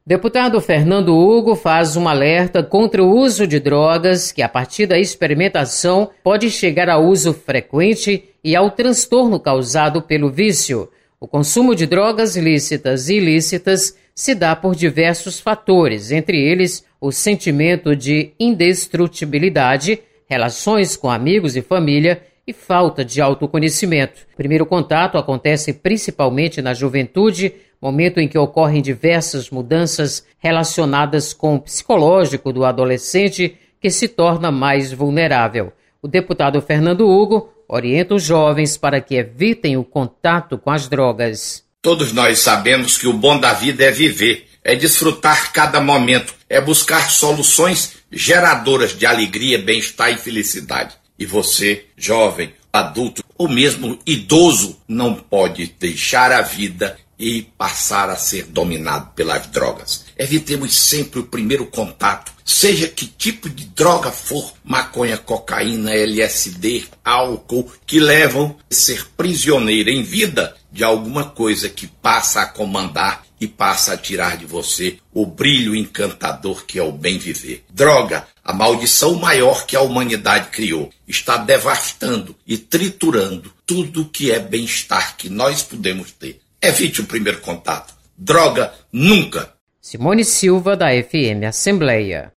Deputado Fernando Hugo faz um alerta contra o uso de drogas que, a partir da experimentação, pode chegar ao uso frequente e ao transtorno causado pelo vício. O consumo de drogas lícitas e ilícitas se dá por diversos fatores, entre eles o sentimento de indestrutibilidade, relações com amigos e família e falta de autoconhecimento. O primeiro contato acontece principalmente na juventude, momento em que ocorrem diversas mudanças relacionadas com o psicológico do adolescente, que se torna mais vulnerável. O deputado Fernando Hugo orienta os jovens para que evitem o contato com as drogas. Todos nós sabemos que o bom da vida é viver, é desfrutar cada momento, é buscar soluções geradoras de alegria, bem-estar e felicidade. E você, jovem, adulto ou mesmo idoso, não pode deixar a vida e passar a ser dominado pelas drogas. Evitemos sempre o primeiro contato, seja que tipo de droga for, maconha, cocaína, LSD, álcool, que levam a ser prisioneiro em vida de alguma coisa que passa a comandar e passa a tirar de você o brilho encantador que é o bem viver. Droga, a maldição maior que a humanidade criou, está devastando e triturando tudo que é bem-estar que nós podemos ter. Evite o primeiro contato. Droga, nunca. Simone Silva, da FM Assembleia.